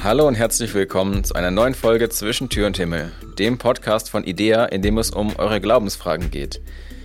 Hallo und herzlich willkommen zu einer neuen Folge Zwischen Tür und Himmel, dem Podcast von IDEA, in dem es um eure Glaubensfragen geht.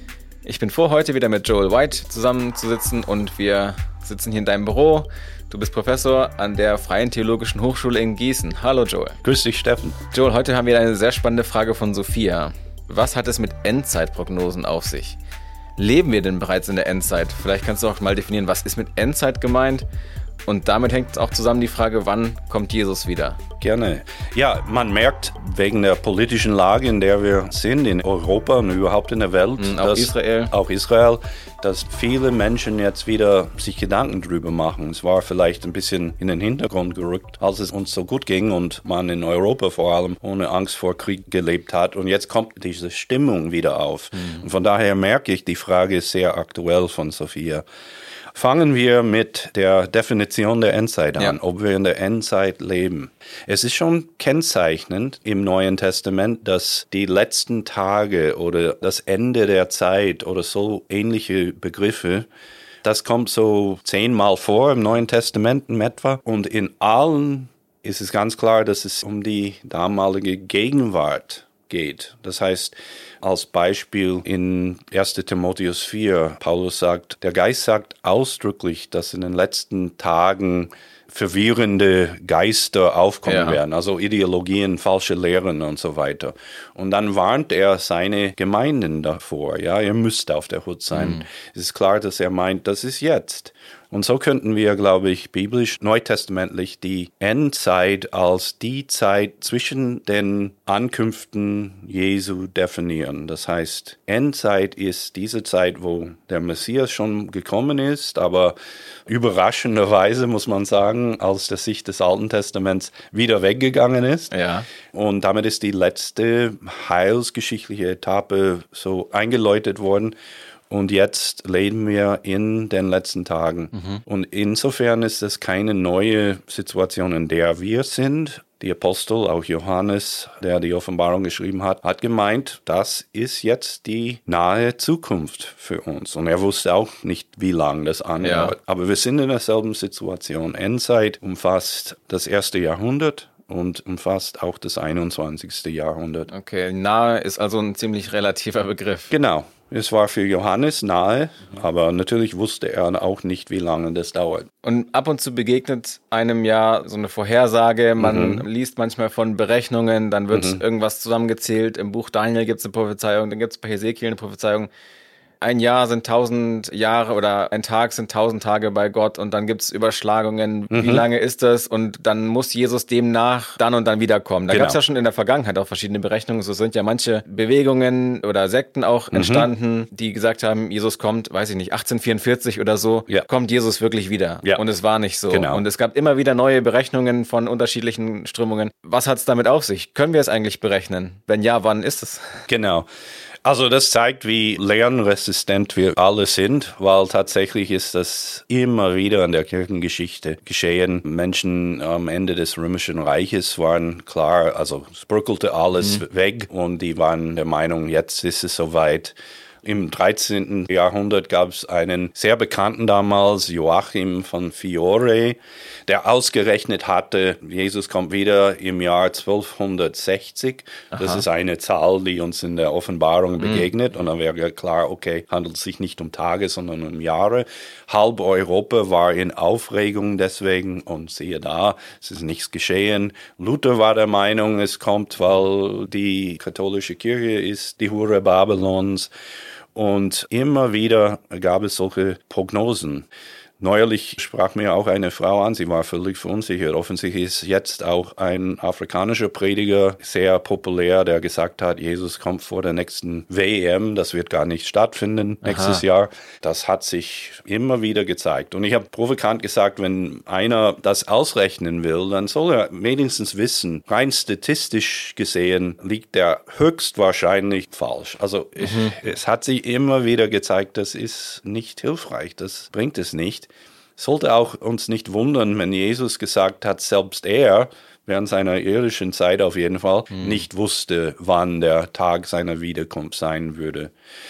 Ich bin froh, heute wieder mit Joel White zusammenzusitzen und wir sitzen hier in deinem Büro. Du bist Professor an der Freien Theologischen Hochschule in Gießen. Hallo Joel. Grüß dich, Steffen. Joel, heute haben wir eine sehr spannende Frage von Sophia. Was hat es mit Endzeitprognosen auf sich? Leben wir denn bereits in der Endzeit? Vielleicht kannst du auch mal definieren, was ist mit Endzeit gemeint? Und damit hängt auch zusammen die Frage, wann kommt Jesus wieder? Gerne. Ja, man merkt wegen der politischen Lage, in der wir sind, in Europa und überhaupt in der Welt, auch Israel, dass viele Menschen jetzt wieder sich Gedanken drüber machen. Es war vielleicht ein bisschen in den Hintergrund gerückt, als es uns so gut ging und man in Europa vor allem ohne Angst vor Krieg gelebt hat. Und jetzt kommt diese Stimmung wieder auf. Und von daher merke ich, die Frage ist sehr aktuell von Sophia. Fangen wir mit der Definition der Endzeit an, ob wir in der Endzeit leben. Es ist schon kennzeichnend im Neuen Testament, dass die letzten Tage oder das Ende der Zeit oder so ähnliche Begriffe, das kommt so 10-mal vor im Neuen Testament in etwa. Und in allen ist es ganz klar, dass es um die damalige Gegenwart geht. Das heißt, als Beispiel in 1. Timotheus 4, Paulus sagt, der Geist sagt ausdrücklich, dass in den letzten Tagen verwirrende Geister aufkommen werden, also Ideologien, falsche Lehren und so weiter. Und dann warnt er seine Gemeinden davor, ihr müsst auf der Hut sein. Es ist klar, dass er meint, das ist jetzt. Und so könnten wir, glaube ich, biblisch, neutestamentlich die Endzeit als die Zeit zwischen den Ankünften Jesu definieren. Das heißt, Endzeit ist diese Zeit, wo der Messias schon gekommen ist, aber überraschenderweise, muss man sagen, aus der Sicht des Alten Testaments wieder weggegangen ist. Ja. Und damit ist die letzte heilsgeschichtliche Etappe so eingeläutet worden. Und jetzt leben wir in den letzten Tagen. Und insofern ist es keine neue Situation, in der wir sind. Die Apostel, auch Johannes, der die Offenbarung geschrieben hat, hat gemeint, das ist jetzt die nahe Zukunft für uns. Und er wusste auch nicht, wie lange das andauert. Aber wir sind in derselben Situation. Endzeit umfasst das 1. Jahrhundert. Und umfasst auch das 21. Jahrhundert. Okay, nahe ist also ein ziemlich relativer Begriff. Genau. Es war für Johannes nahe, aber natürlich wusste er auch nicht, wie lange das dauert. Und ab und zu begegnet einem ja so eine Vorhersage, man liest manchmal von Berechnungen, dann wird irgendwas zusammengezählt. Im Buch Daniel gibt es eine Prophezeiung, dann gibt es bei Hesekiel eine Prophezeiung. Ein Jahr sind 1000 Jahre oder ein Tag sind 1000 Tage bei Gott und dann gibt's Überschlagungen. Wie lange ist das? Und dann muss Jesus demnach dann und dann wiederkommen. Da gab's ja schon in der Vergangenheit auch verschiedene Berechnungen. So sind ja manche Bewegungen oder Sekten auch entstanden, die gesagt haben, Jesus kommt, weiß ich nicht, 1844 oder so, kommt Jesus wirklich wieder. Ja. Und es war nicht so. Genau. Und es gab immer wieder neue Berechnungen von unterschiedlichen Strömungen. Was hat's damit auf sich? Können wir es eigentlich berechnen? Wenn ja, wann ist es? Genau. Also das zeigt, wie lernresistent wir alle sind, weil tatsächlich ist das immer wieder in der Kirchengeschichte geschehen. Menschen am Ende des Römischen Reiches waren klar, also es bröckelte alles weg und die waren der Meinung, jetzt ist es soweit. Im 13. Jahrhundert gab es einen sehr bekannten damals, Joachim von Fiore, der ausgerechnet hatte, Jesus kommt wieder im Jahr 1260. Aha. Das ist eine Zahl, die uns in der Offenbarung begegnet. Und dann wäre klar, okay, handelt es sich nicht um Tage, sondern um Jahre. Halb Europa war in Aufregung deswegen und siehe da, es ist nichts geschehen. Luther war der Meinung, es kommt, weil die katholische Kirche ist die Hure Babylons. Und immer wieder gab es solche Prognosen. Neuerlich sprach mir auch eine Frau an, sie war völlig verunsichert. Offensichtlich ist jetzt auch ein afrikanischer Prediger sehr populär, der gesagt hat, Jesus kommt vor der nächsten WM, das wird gar nicht stattfinden nächstes Jahr. Das hat sich immer wieder gezeigt. Und ich habe provokant gesagt, wenn einer das ausrechnen will, dann soll er wenigstens wissen, rein statistisch gesehen liegt er höchstwahrscheinlich falsch. Also es hat sich immer wieder gezeigt, das ist nicht hilfreich, das bringt es nicht. Sollte auch uns nicht wundern, wenn Jesus gesagt hat, selbst er, während seiner irdischen Zeit auf jeden Fall, nicht wusste, wann der Tag seiner Wiederkunft sein würde.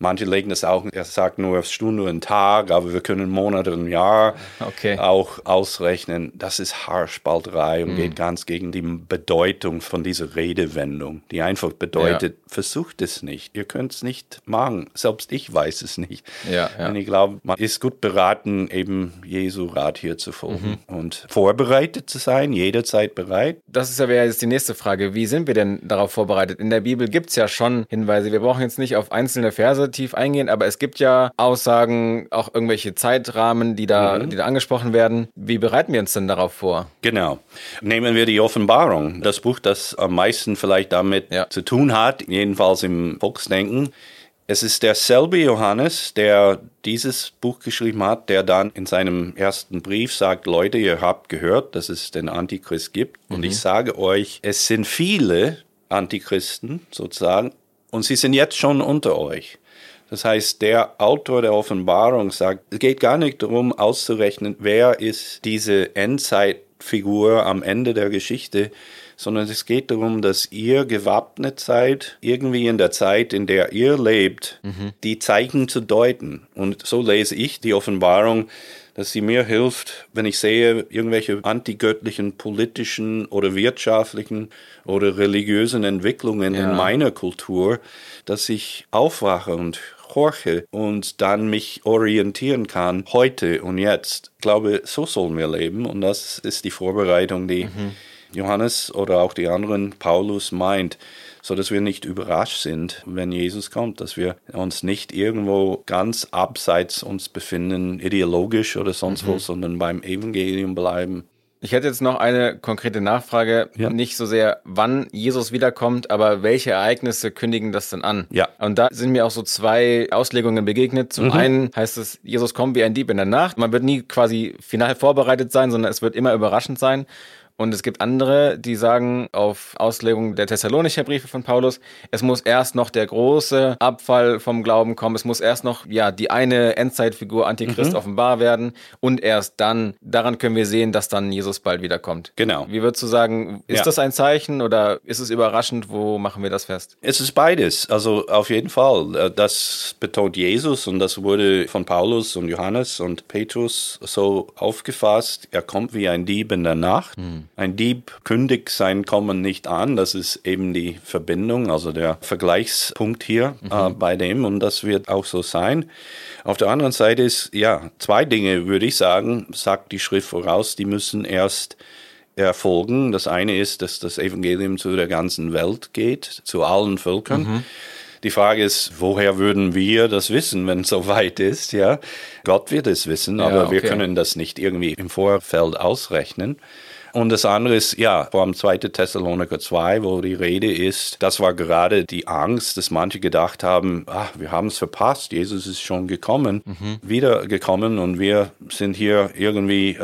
Manche legen das auch, er sagt nur Stunde und Tag, aber wir können Monate und Jahr auch ausrechnen. Das ist Haarspalterei und geht ganz gegen die Bedeutung von dieser Redewendung, die einfach bedeutet, versucht es nicht. Ihr könnt es nicht machen. Selbst ich weiß es nicht. Und ich glaube, man ist gut beraten, eben Jesu Rat hier zu folgen und vorbereitet zu sein, jederzeit bereit. Das wäre jetzt die nächste Frage. Wie sind wir denn darauf vorbereitet? In der Bibel gibt es ja schon Hinweise. Wir brauchen jetzt nicht auf einzelne Verse tief eingehen, aber es gibt ja Aussagen, auch irgendwelche Zeitrahmen, die da angesprochen werden. Wie bereiten wir uns denn darauf vor? Genau. Nehmen wir die Offenbarung. Das Buch, das am meisten vielleicht damit zu tun hat, jedenfalls im Volksdenken. Es ist derselbe Johannes, der dieses Buch geschrieben hat, der dann in seinem ersten Brief sagt, Leute, ihr habt gehört, dass es den Antichrist gibt. Und ich sage euch, es sind viele Antichristen sozusagen und sie sind jetzt schon unter euch. Das heißt, der Autor der Offenbarung sagt, es geht gar nicht darum auszurechnen, wer ist diese Endzeitfigur am Ende der Geschichte, sondern es geht darum, dass ihr gewappnet seid, irgendwie in der Zeit, in der ihr lebt, die Zeichen zu deuten. Und so lese ich die Offenbarung, dass sie mir hilft, wenn ich sehe, irgendwelche antigöttlichen, politischen oder wirtschaftlichen oder religiösen Entwicklungen in meiner Kultur, dass ich aufwache und horche und dann mich orientieren kann, heute und jetzt. Ich glaube, so sollen wir leben und das ist die Vorbereitung, die Johannes oder auch die anderen, Paulus meint, so dass wir nicht überrascht sind, wenn Jesus kommt, dass wir uns nicht irgendwo ganz abseits uns befinden, ideologisch oder sonst wo, sondern beim Evangelium bleiben. Ich hätte jetzt noch eine konkrete Nachfrage, nicht so sehr, wann Jesus wiederkommt, aber welche Ereignisse kündigen das denn an? Und da sind mir auch so zwei Auslegungen begegnet. Zum einen heißt es, Jesus kommt wie ein Dieb in der Nacht. Man wird nie quasi final vorbereitet sein, sondern es wird immer überraschend sein. Und es gibt andere, die sagen auf Auslegung der Thessalonicher Briefe von Paulus, es muss erst noch der große Abfall vom Glauben kommen, es muss erst noch die eine Endzeitfigur Antichrist offenbar werden und erst dann, daran können wir sehen, dass dann Jesus bald wiederkommt. Genau. Wie würdest du sagen, ist das ein Zeichen oder ist es überraschend, wo machen wir das fest? Es ist beides, also auf jeden Fall. Das betont Jesus und das wurde von Paulus und Johannes und Petrus so aufgefasst, er kommt wie ein Dieb in der Nacht. Ein Dieb kündigt sein Kommen nicht an, das ist eben die Verbindung, also der Vergleichspunkt hier bei dem und das wird auch so sein. Auf der anderen Seite ist, zwei Dinge, würde ich sagen, sagt die Schrift voraus, die müssen erst erfolgen. Das eine ist, dass das Evangelium zu der ganzen Welt geht, zu allen Völkern. Die Frage ist, woher würden wir das wissen, wenn es so weit ist? Ja, Gott wird es wissen, aber wir können das nicht irgendwie im Vorfeld ausrechnen. Und das andere ist, vom 2. Thessaloniker 2, wo die Rede ist, das war gerade die Angst, dass manche gedacht haben, wir haben es verpasst, Jesus ist schon gekommen, wiedergekommen und wir sind hier irgendwie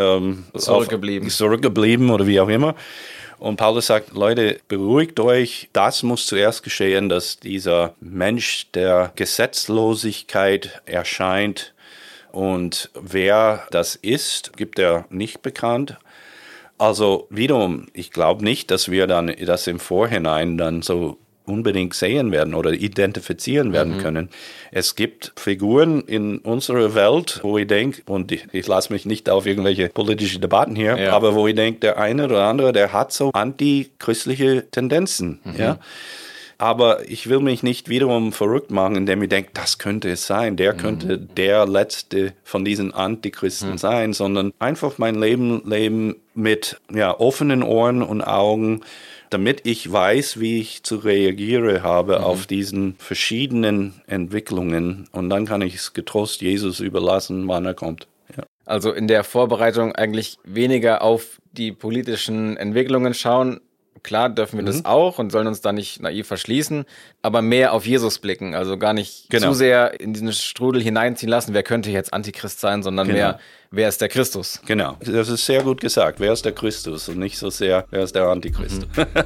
zurückgeblieben oder wie auch immer. Und Paulus sagt, Leute, beruhigt euch, das muss zuerst geschehen, dass dieser Mensch der Gesetzlosigkeit erscheint und wer das ist, gibt er nicht bekannt. Also wiederum, ich glaube nicht, dass wir dann das im Vorhinein dann so unbedingt sehen werden oder identifizieren werden können. Es gibt Figuren in unserer Welt, wo ich denke, und ich lasse mich nicht auf irgendwelche politische Debatten hier, aber wo ich denke, der eine oder andere, der hat so antichristliche Tendenzen, Aber ich will mich nicht wiederum verrückt machen, indem ich denke, das könnte es sein, der könnte der letzte von diesen Antichristen sein, sondern einfach mein Leben leben mit offenen Ohren und Augen, damit ich weiß, wie ich zu reagieren habe auf diesen verschiedenen Entwicklungen. Und dann kann ich es getrost Jesus überlassen, wann er kommt. Ja. Also in der Vorbereitung eigentlich weniger auf die politischen Entwicklungen schauen. Klar dürfen wir das auch und sollen uns da nicht naiv verschließen, aber mehr auf Jesus blicken, also gar nicht zu sehr in diesen Strudel hineinziehen lassen, wer könnte jetzt Antichrist sein, sondern mehr, wer ist der Christus? Genau, das ist sehr gut gesagt, wer ist der Christus und nicht so sehr, wer ist der Antichrist.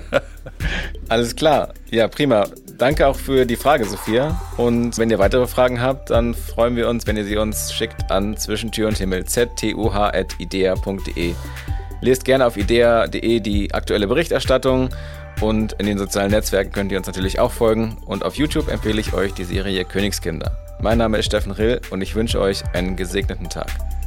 Alles klar, ja prima. Danke auch für die Frage, Sophia. Und wenn ihr weitere Fragen habt, dann freuen wir uns, wenn ihr sie uns schickt an Zwischentür und Himmel, ztuh@idea.de. Lest gerne auf idea.de die aktuelle Berichterstattung Und in den sozialen Netzwerken könnt ihr uns natürlich auch folgen. Und auf YouTube empfehle ich euch die Serie Königskinder. Mein Name ist Steffen Rill und ich wünsche euch einen gesegneten Tag.